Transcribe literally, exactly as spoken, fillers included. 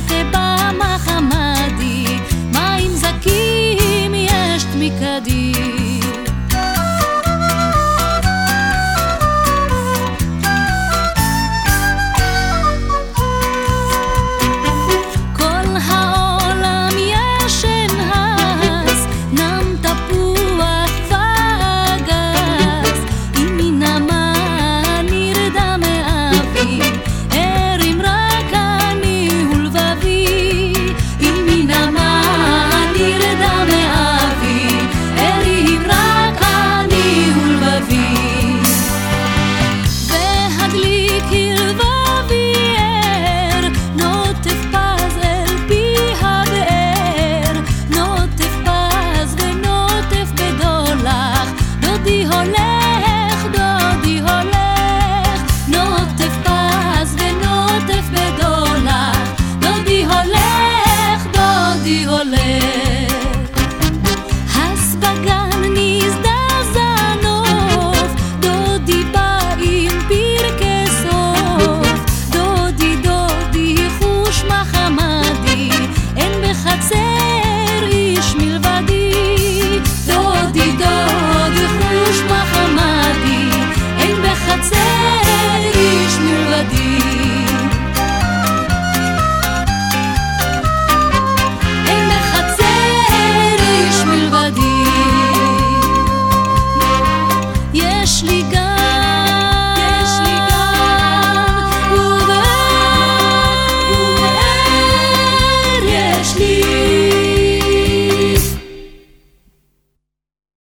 כבא מחמדי, מים זקים יש תמיקדי. אז בגן נזדעזע נוף, דודי בא עם פרקי סוף. דודי דודי חוש מחמדי, אין בחצר איש מלבדי. דודי דודי חוש מחמדי, אין בחצר איש מלבדי. יש לי